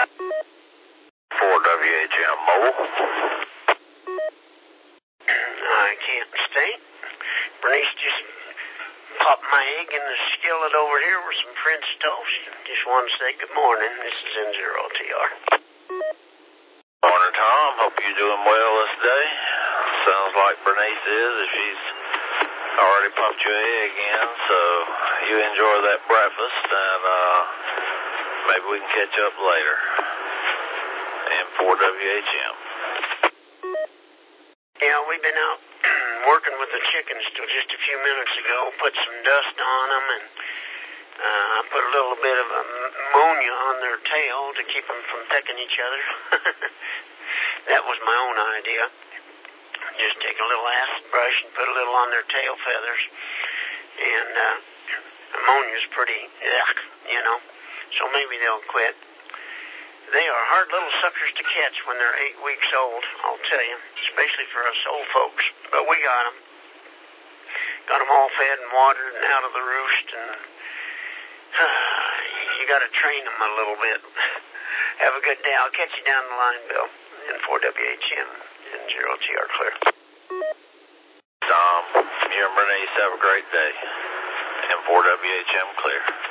4WHM Mobile. I can't stay. Bernice just popped my egg in the skillet over here with some French toast. Just want to say good morning. This is N0TR. Morning, Tom. Hope you're doing well this day. Sounds like Bernice is, if she's already popped your egg in, so you enjoy that breakfast, and maybe we can catch up later. And 4WHM. Yeah, we've been out working with the chickens till just a few minutes ago. Put some dust on them, and I put a little bit of ammonia on their tail to keep them from pecking each other. That was my own idea. Just take a little acid brush and put a little on their tail feathers. And ammonia's pretty, so maybe they'll quit. They are hard little suckers to catch when they're 8 weeks old, I'll tell you, especially for us old folks. But we got them. Got them all fed and watered and out of the roost, and you got to train them a little bit. Have a good day. I'll catch you down the line, Bill. In 4WHM and 0TR clear. Tom, you and Bernice have a great day. And 4WHM clear.